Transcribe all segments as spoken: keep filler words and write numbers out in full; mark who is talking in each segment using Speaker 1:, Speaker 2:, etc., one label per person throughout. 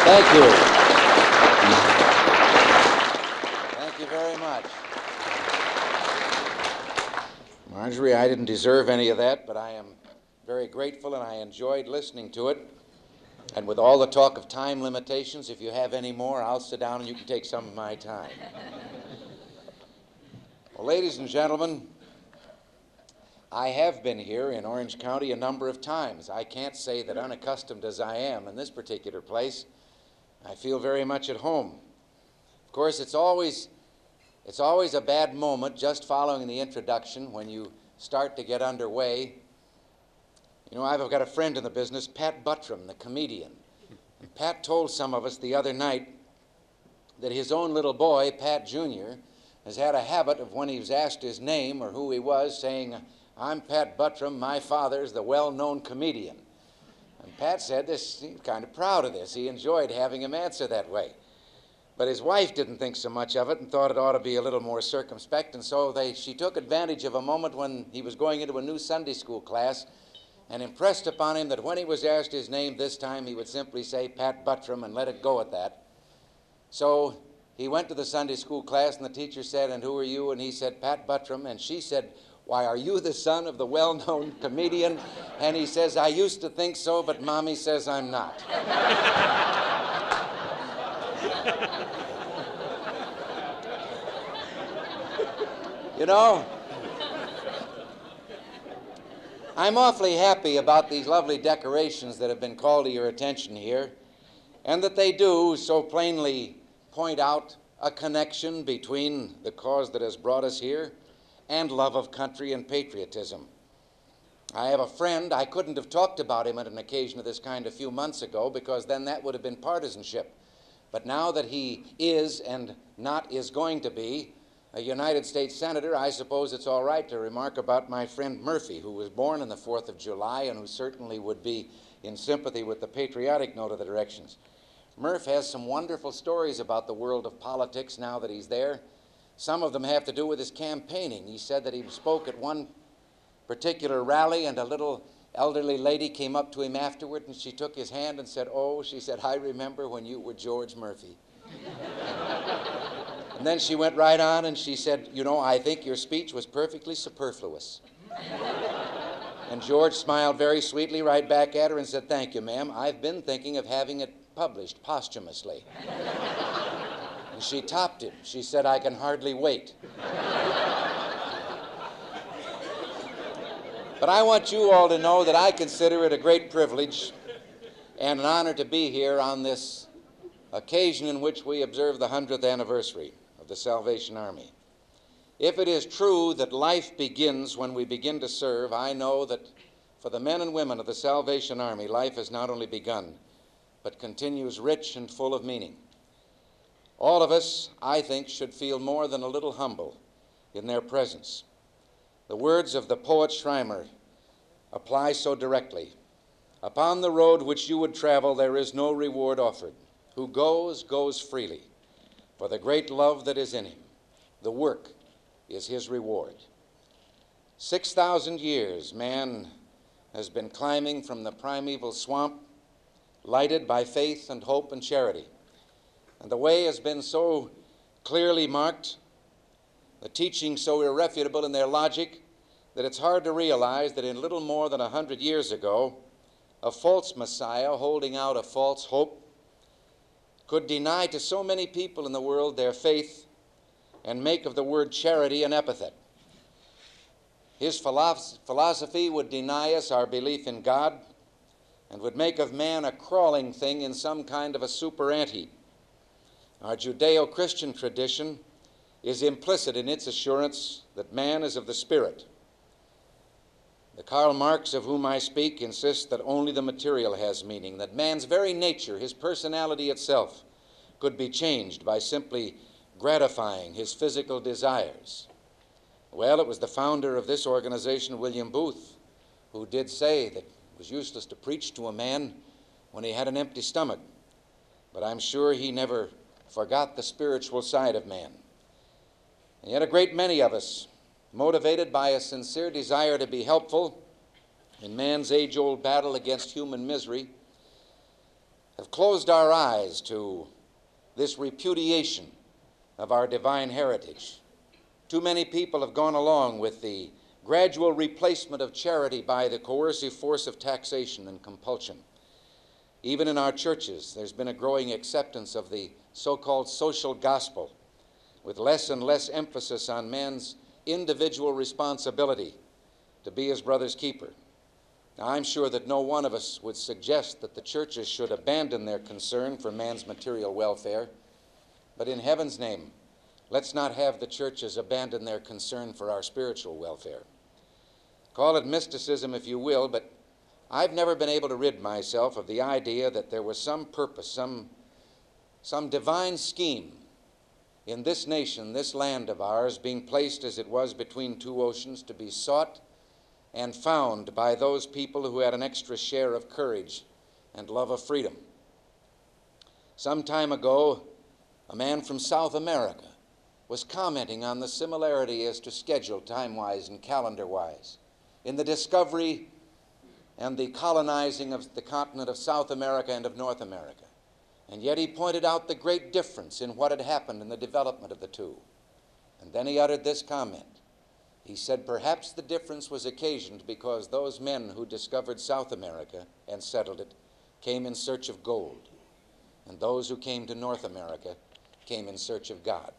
Speaker 1: Thank you. Thank you very much. Marjorie, I didn't deserve any of that, but I am very grateful and I enjoyed listening to it. And with all the talk of time limitations, if you have any more, I'll sit down and you can take some of my time. Well, ladies and gentlemen, I have been here in Orange County a number of times. I can't say that unaccustomed as I am in this particular place, I feel very much at home. Of course, it's always, it's always a bad moment just following the introduction when you start to get underway. You know, I've got a friend in the business, Pat Buttram, the comedian. And Pat told some of us the other night that his own little boy, Pat Junior, has had a habit of when he was asked his name or who he was, saying, "I'm Pat Buttram, my father's the well-known comedian." And Pat said this, he was kind of proud of this. He enjoyed having him answer that way. But his wife didn't think so much of it and thought it ought to be a little more circumspect, and so they, she took advantage of a moment when he was going into a new Sunday school class and impressed upon him that when he was asked his name this time, he would simply say Pat Buttram and let it go at that. So he went to the Sunday school class and the teacher said, "And who are you?" And he said, "Pat Buttram." And she said, "Why, are you the son of the well-known comedian?" And he says, "I used to think so, but Mommy says I'm not." You know, I'm awfully happy about these lovely decorations that have been called to your attention here, and that they do so plainly point out a connection between the cause that has brought us here and love of country and patriotism. I have a friend, I couldn't have talked about him at an occasion of this kind a few months ago because then that would have been partisanship. But now that he is and not is going to be a United States Senator, I suppose it's all right to remark about my friend Murphy, who was born on the fourth of July and who certainly would be in sympathy with the patriotic note of the directions. Murph has some wonderful stories about the world of politics now that he's there. Some of them have to do with his campaigning. He said that he spoke at one particular rally and a little elderly lady came up to him afterward and she took his hand and said, "Oh," she said, "I remember when you were George Murphy." And then she went right on and she said, "You know, I think your speech was perfectly superfluous." And George smiled very sweetly right back at her and said, "Thank you, ma'am. I've been thinking of having it published posthumously." And she topped him. She said, "I can hardly wait." But I want you all to know that I consider it a great privilege and an honor to be here on this occasion in which we observe the hundredth anniversary of the Salvation Army. If it is true that life begins when we begin to serve, I know that for the men and women of the Salvation Army, life has not only begun, but continues rich and full of meaning. All of us, I think, should feel more than a little humble in their presence. The words of the poet Schreiber apply so directly. "Upon the road which you would travel, there is no reward offered. Who goes, goes freely, for the great love that is in him. The work is his reward." Six thousand years man has been climbing from the primeval swamp, lighted by faith and hope and charity. And the way has been so clearly marked, the teaching so irrefutable in their logic, that it's hard to realize that in little more than a hundred years ago, a false Messiah holding out a false hope could deny to so many people in the world their faith and make of the word charity an epithet. His philosophy would deny us our belief in God and would make of man a crawling thing in some kind of a super ant-heap. Our Judeo-Christian tradition is implicit in its assurance that man is of the Spirit. The Karl Marx of whom I speak insists that only the material has meaning, that man's very nature, his personality itself, could be changed by simply gratifying his physical desires. Well, it was the founder of this organization, William Booth, who did say that it was useless to preach to a man when he had an empty stomach. But I'm sure he never forgot the spiritual side of man. And yet a great many of us, motivated by a sincere desire to be helpful in man's age-old battle against human misery, have closed our eyes to this repudiation of our divine heritage. Too many people have gone along with the gradual replacement of charity by the coercive force of taxation and compulsion. Even in our churches, there's been a growing acceptance of the so-called social gospel, with less and less emphasis on man's individual responsibility to be his brother's keeper. Now, I'm sure that no one of us would suggest that the churches should abandon their concern for man's material welfare, but in heaven's name, let's not have the churches abandon their concern for our spiritual welfare. Call it mysticism if you will, but I've never been able to rid myself of the idea that there was some purpose, some, some divine scheme in this nation, this land of ours, being placed as it was between two oceans to be sought and found by those people who had an extra share of courage and love of freedom. Some time ago, a man from South America was commenting on the similarity as to schedule, time-wise and calendar-wise, in the discovery and the colonizing of the continent of South America and of North America. And yet he pointed out the great difference in what had happened in the development of the two. And then he uttered this comment. He said, perhaps the difference was occasioned because those men who discovered South America and settled it came in search of gold, and those who came to North America came in search of God.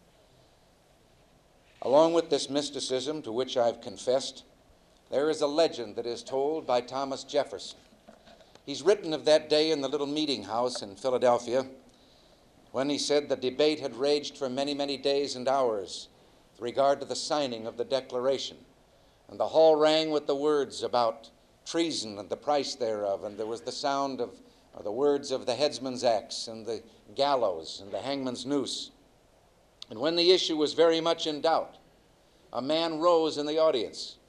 Speaker 1: Along with this mysticism to which I've confessed, there is a legend that is told by Thomas Jefferson. He's written of that day in the little meeting house in Philadelphia when he said the debate had raged for many, many days and hours with regard to the signing of the Declaration. And the hall rang with the words about treason and the price thereof, and there was the sound of, or the words of the headsman's axe and the gallows and the hangman's noose. And when the issue was very much in doubt, a man rose in the audience,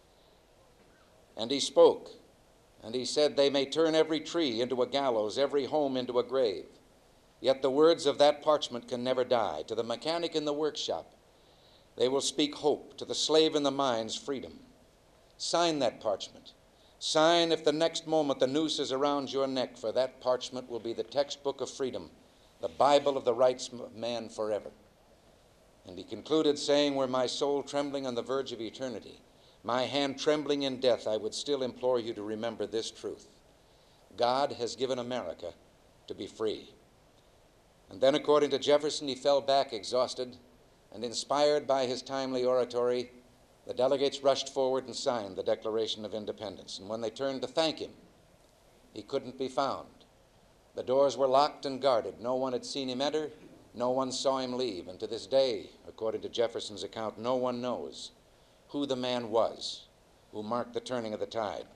Speaker 1: and he spoke, and he said, they may turn every tree into a gallows, every home into a grave, yet the words of that parchment can never die. To the mechanic in the workshop, they will speak hope. To the slave in the mines, freedom. Sign that parchment. Sign if the next moment the noose is around your neck, for that parchment will be the textbook of freedom, the Bible of the rights of man forever. And he concluded saying, were my soul trembling on the verge of eternity, my hand trembling in death, I would still implore you to remember this truth. God has given America to be free. And then, according to Jefferson, he fell back exhausted, and inspired by his timely oratory, the delegates rushed forward and signed the Declaration of Independence. And when they turned to thank him, he couldn't be found. The doors were locked and guarded. No one had seen him enter. No one saw him leave. And to this day, according to Jefferson's account, no one knows who the man was who marked the turning of the tide.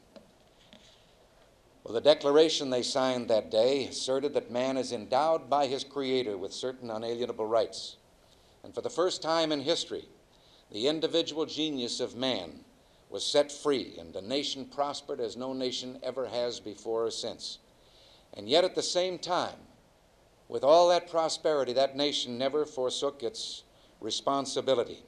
Speaker 1: Well, the Declaration they signed that day asserted that man is endowed by his Creator with certain unalienable rights. And for the first time in history, the individual genius of man was set free, and the nation prospered as no nation ever has before or since. And yet at the same time, with all that prosperity, that nation never forsook its responsibility,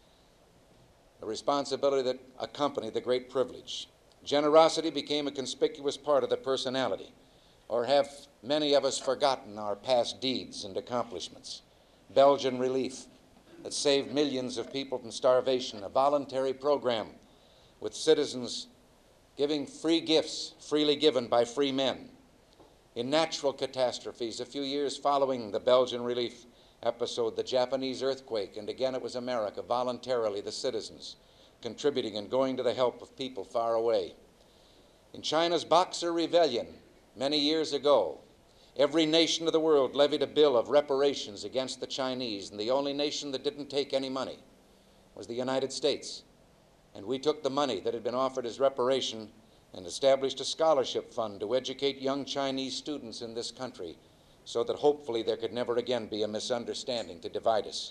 Speaker 1: the responsibility that accompanied the great privilege. Generosity became a conspicuous part of the personality. Or have many of us forgotten our past deeds and accomplishments? Belgian relief that saved millions of people from starvation, a voluntary program with citizens giving free gifts, freely given by free men. In natural catastrophes, a few years following the Belgian relief episode, the Japanese earthquake, and again it was America, voluntarily the citizens contributing and going to the help of people far away. In China's Boxer Rebellion many years ago, every nation of the world levied a bill of reparations against the Chinese, and the only nation that didn't take any money was the United States. And we took the money that had been offered as reparation and established a scholarship fund to educate young Chinese students in this country so that hopefully there could never again be a misunderstanding to divide us.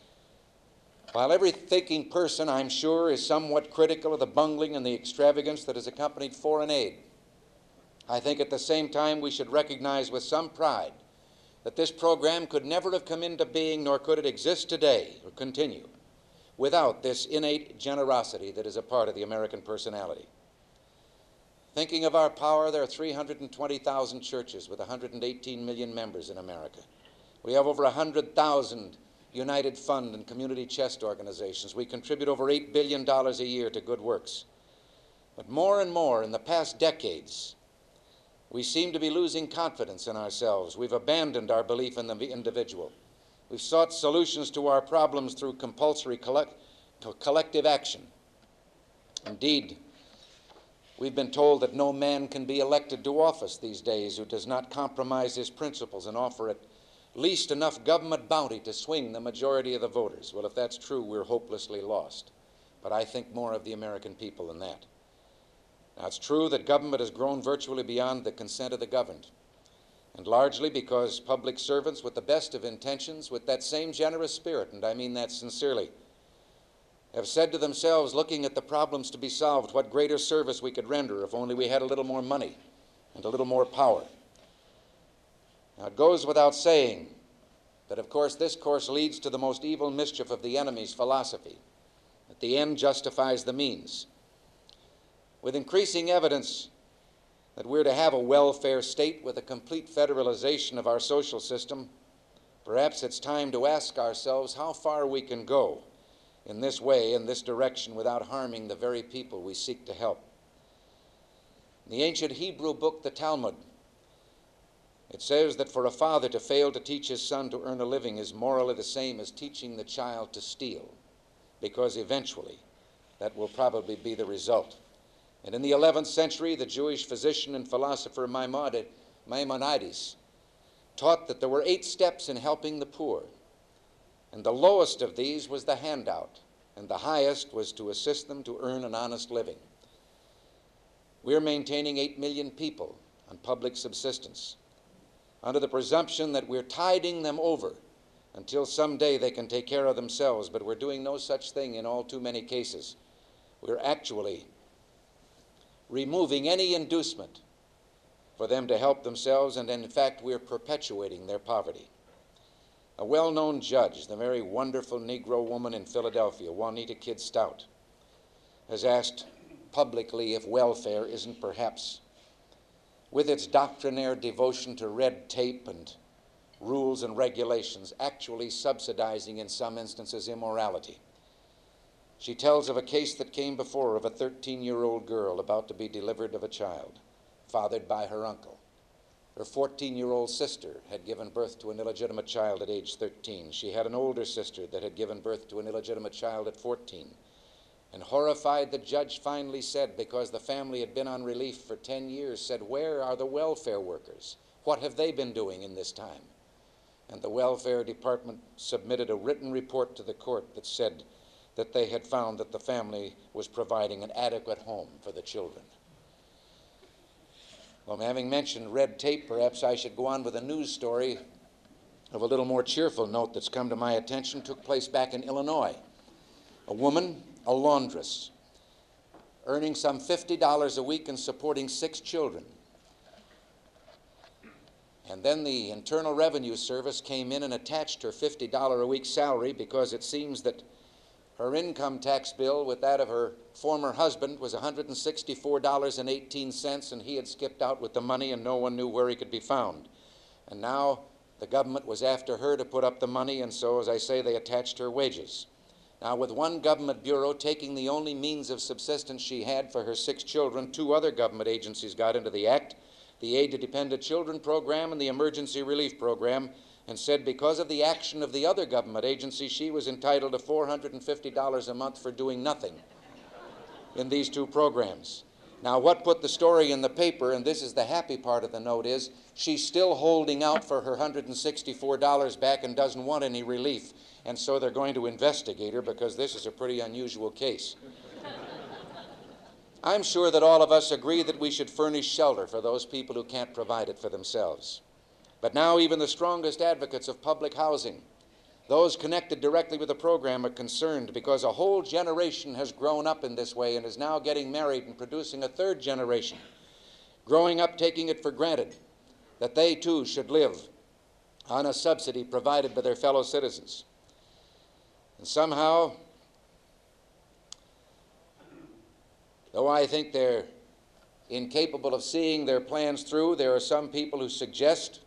Speaker 1: While every thinking person, I'm sure, is somewhat critical of the bungling and the extravagance that has accompanied foreign aid, I think at the same time we should recognize with some pride that this program could never have come into being, nor could it exist today or continue, without this innate generosity that is a part of the American personality. Thinking of our power, there are three hundred twenty thousand churches with one hundred eighteen million members in America. We have over one hundred thousand United Fund and community chest organizations. We contribute over eight billion dollars a year to good works. But more and more in the past decades, we seem to be losing confidence in ourselves. We've abandoned our belief in the individual. We've sought solutions to our problems through compulsory collect collective action. Indeed, we've been told that no man can be elected to office these days who does not compromise his principles and offer at least enough government bounty to swing the majority of the voters. Well, if that's true, we're hopelessly lost. But I think more of the American people than that. Now, it's true that government has grown virtually beyond the consent of the governed, and largely because public servants with the best of intentions, with that same generous spirit, and I mean that sincerely, have said to themselves, looking at the problems to be solved, what greater service we could render if only we had a little more money and a little more power. Now, it goes without saying that, of course, this course leads to the most evil mischief of the enemy's philosophy, that the end justifies the means. With increasing evidence that we're to have a welfare state with a complete federalization of our social system, perhaps it's time to ask ourselves how far we can go in this way, in this direction, without harming the very people we seek to help. In the ancient Hebrew book, the Talmud, it says that for a father to fail to teach his son to earn a living is morally the same as teaching the child to steal, because eventually that will probably be the result. And in the eleventh century, the Jewish physician and philosopher Maimonides taught that there were eight steps in helping the poor, and the lowest of these was the handout, and the highest was to assist them to earn an honest living. We're maintaining eight million people on public subsistence under the presumption that we're tiding them over until someday they can take care of themselves, but we're doing no such thing in all too many cases. We're actually removing any inducement for them to help themselves, and in fact, we're perpetuating their poverty. A well-known judge, the very wonderful Negro woman in Philadelphia, Juanita Kidd Stout, has asked publicly if welfare isn't perhaps, with its doctrinaire devotion to red tape and rules and regulations, actually subsidizing in some instances immorality. She tells of a case that came before her of a thirteen-year-old girl about to be delivered of a child, fathered by her uncle. Her fourteen-year-old sister had given birth to an illegitimate child at age thirteen. She had an older sister that had given birth to an illegitimate child at fourteen. And horrified, the judge finally said, because the family had been on relief for ten years, said, "Where are the welfare workers? What have they been doing in this time?" And the welfare department submitted a written report to the court that said that they had found that the family was providing an adequate home for the children. Well, having mentioned red tape, perhaps I should go on with a news story of a little more cheerful note that's come to my attention. Took place back in Illinois. A woman, a laundress, earning some fifty dollars a week and supporting six children. And then the Internal Revenue Service came in and attached her fifty dollars a week salary, because it seems that her income tax bill with that of her former husband was one hundred sixty-four dollars and eighteen cents, and he had skipped out with the money and no one knew where he could be found. And now the government was after her to put up the money, and so, as I say, they attached her wages. Now, with one government bureau taking the only means of subsistence she had for her six children, two other government agencies got into the act, the Aid to Dependent Children Program and the Emergency Relief Program, and said because of the action of the other government agency, she was entitled to four hundred fifty dollars a month for doing nothing in these two programs. Now, what put the story in the paper, and this is the happy part of the note, is she's still holding out for her one hundred sixty-four dollars back and doesn't want any relief. And so they're going to investigate her, because this is a pretty unusual case. I'm sure that all of us agree that we should furnish shelter for those people who can't provide it for themselves. But now even the strongest advocates of public housing, those connected directly with the program, are concerned, because a whole generation has grown up in this way and is now getting married and producing a third generation, growing up taking it for granted that they too should live on a subsidy provided by their fellow citizens. And somehow, though I think they're incapable of seeing their plans through. There are some people who suggest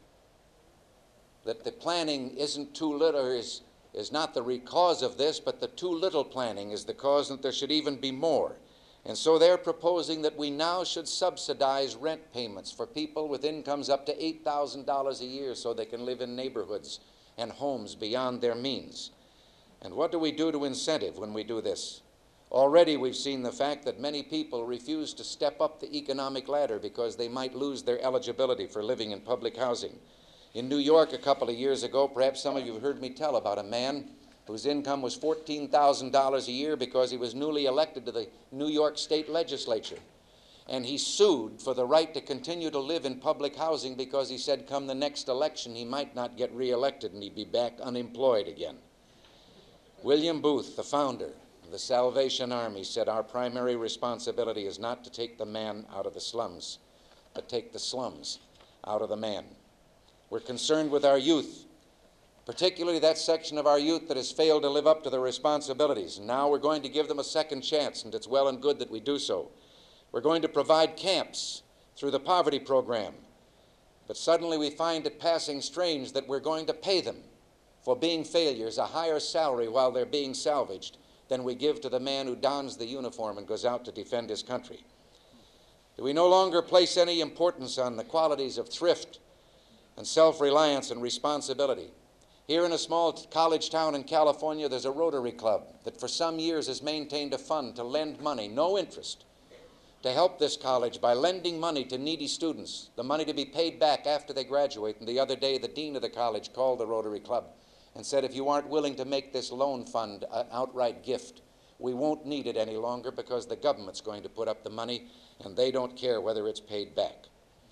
Speaker 1: that the planning isn't too little, or is, is not the cause of this, but the too little planning is the cause, and that there should even be more. And so they're proposing that we now should subsidize rent payments for people with incomes up to eight thousand dollars a year so they can live in neighborhoods and homes beyond their means. And what do we do to incentive when we do this? Already we've seen the fact that many people refuse to step up the economic ladder because they might lose their eligibility for living in public housing. In New York a couple of years ago, perhaps some of you have heard me tell about a man whose income was fourteen thousand dollars a year because he was newly elected to the New York State Legislature. And he sued for the right to continue to live in public housing because he said come the next election he might not get reelected and he'd be back unemployed again. William Booth, the founder of the Salvation Army, said our primary responsibility is not to take the man out of the slums, but take the slums out of the man. We're concerned with our youth, particularly that section of our youth that has failed to live up to their responsibilities. And now we're going to give them a second chance, and it's well and good that we do so. We're going to provide camps through the poverty program. But suddenly we find it passing strange that we're going to pay them for being failures a higher salary while they're being salvaged than we give to the man who dons the uniform and goes out to defend his country. Do we no longer place any importance on the qualities of thrift and self-reliance and responsibility? Here in a small college town in California, there's a Rotary Club that for some years has maintained a fund to lend money, no interest, to help this college by lending money to needy students, the money to be paid back after they graduate. And the other day, the dean of the college called the Rotary Club and said, if you aren't willing to make this loan fund an outright gift, we won't need it any longer because the government's going to put up the money and they don't care whether it's paid back.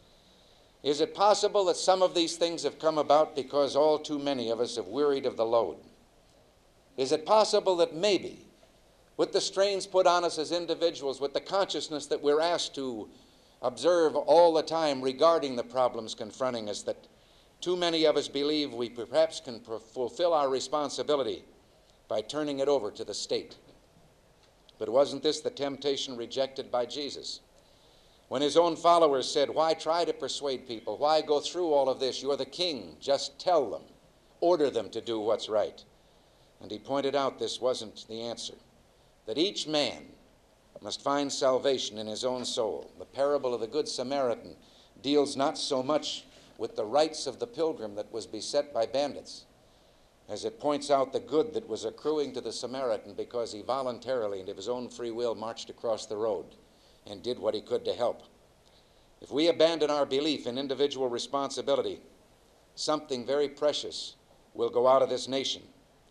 Speaker 1: Is it possible that some of these things have come about because all too many of us have wearied of the load? Is it possible that maybe, with the strains put on us as individuals, with the consciousness that we're asked to observe all the time regarding the problems confronting us, that too many of us believe we perhaps can fulfill our responsibility by turning it over to the state? But wasn't this the temptation rejected by Jesus? When his own followers said, why try to persuade people? Why go through all of this? You're the king. Just tell them. Order them to do what's right. And he pointed out this wasn't the answer, that each man must find salvation in his own soul. The parable of the Good Samaritan deals not so much with the rights of the pilgrim that was beset by bandits, as it points out the good that was accruing to the Samaritan because he voluntarily and of his own free will marched across the road and did what he could to help. If we abandon our belief in individual responsibility, something very precious will go out of this nation.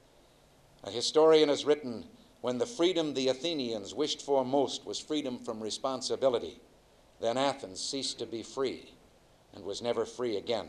Speaker 1: A historian has written, when the freedom the Athenians wished for most was freedom from responsibility, then Athens ceased to be free and was never free again.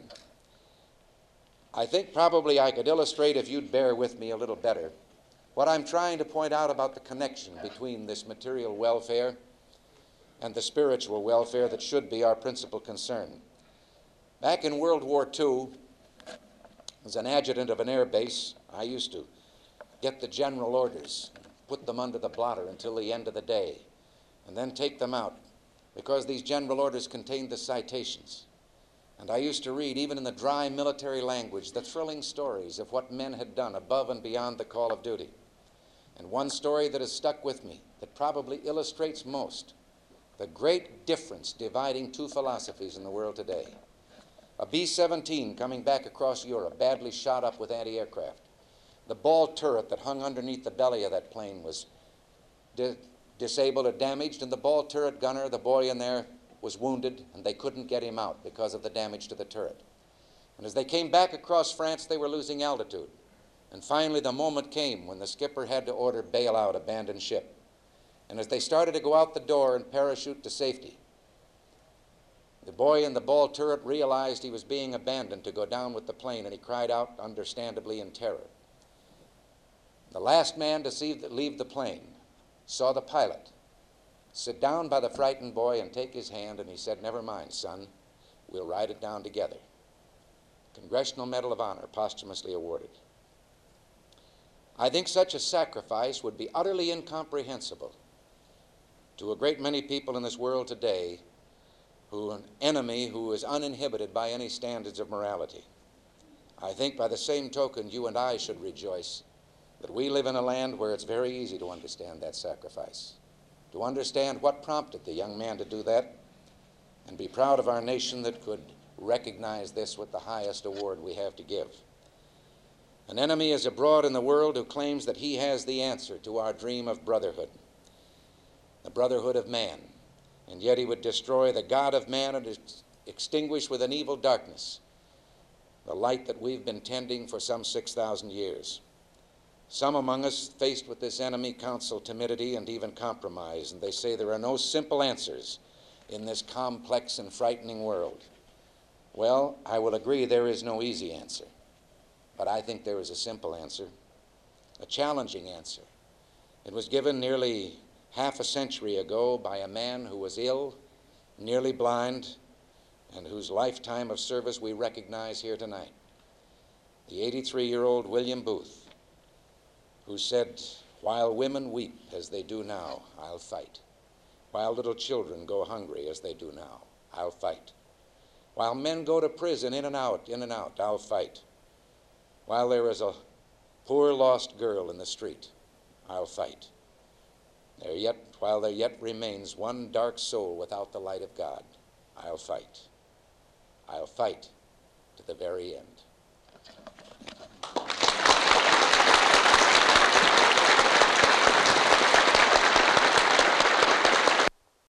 Speaker 1: I think probably I could illustrate, if you'd bear with me a little better, what I'm trying to point out about the connection between this material welfare and the spiritual welfare that should be our principal concern. Back in World War Two, as an adjutant of an air base, I used to get the general orders, put them under the blotter until the end of the day, and then take them out, because these general orders contained the citations. And I used to read, even in the dry military language, the thrilling stories of what men had done above and beyond the call of duty. And one story that has stuck with me, that probably illustrates most the great difference dividing two philosophies in the world today. A B seventeen coming back across Europe, badly shot up with anti-aircraft. The ball turret that hung underneath the belly of that plane was di disabled or damaged, and the ball turret gunner, the boy in there, was wounded, and they couldn't get him out because of the damage to the turret. And as they came back across France, they were losing altitude. And finally, the moment came when the skipper had to order bail out, abandon ship. And as they started to go out the door and parachute to safety, the boy in the ball turret realized he was being abandoned to go down with the plane, and he cried out, understandably, in terror. The last man to leave the plane saw the pilot sit down by the frightened boy and take his hand, and he said, never mind, son, we'll ride it down together. Congressional Medal of Honor, posthumously awarded. I think such a sacrifice would be utterly incomprehensible to a great many people in this world today who an enemy who is uninhibited by any standards of morality. I think by the same token, you and I should rejoice that we live in a land where it's very easy to understand that sacrifice, to understand what prompted the young man to do that, and be proud of our nation that could recognize this with the highest award we have to give. An enemy is abroad in the world who claims that he has the answer to our dream of brotherhood, the brotherhood of man, and yet he would destroy the God of man and ex- extinguish with an evil darkness the light that we've been tending for some six thousand years. Some among us, faced with this enemy, counsel timidity and even compromise, and they say there are no simple answers in this complex and frightening world. Well, I will agree there is no easy answer, but I think there is a simple answer, a challenging answer. It was given nearly half a century ago by a man who was ill, nearly blind, and whose lifetime of service we recognize here tonight. The eighty-three-year-old William Booth, who said, "While women weep as they do now, I'll fight. While little children go hungry as they do now, I'll fight. While men go to prison in and out, in and out, I'll fight. While there is a poor lost girl in the street, I'll fight. There yet, while there yet remains one dark soul without the light of God, I'll fight. I'll fight to the very end."